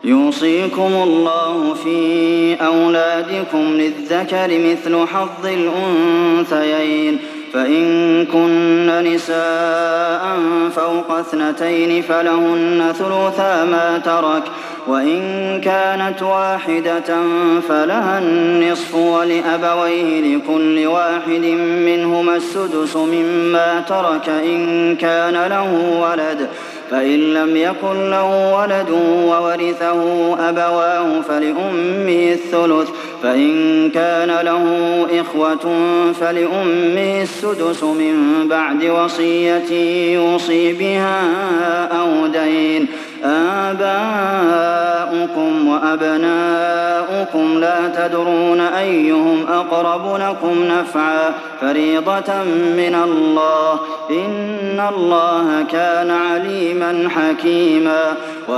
يوصيكم الله في أولادكم للذكر مثل حظ الأنثيين فإن كن نساء فوق 2 فلهن ثلثا ما ترك وإن كانت واحدة فلها النصف ولأبويه لكل واحد منهما السدس مما ترك إن كان له ولد فإن لم يكن له ولد وورثه أبواه فلأمه الثلث فإن كان له إخوة فلأمه السدس من بعد وصية يوصي بها أو دين آباؤكم وأبناؤكم لا تدرون أيهم أقرب لكم نفعا فريضة من الله إن الله كان عليما حكيما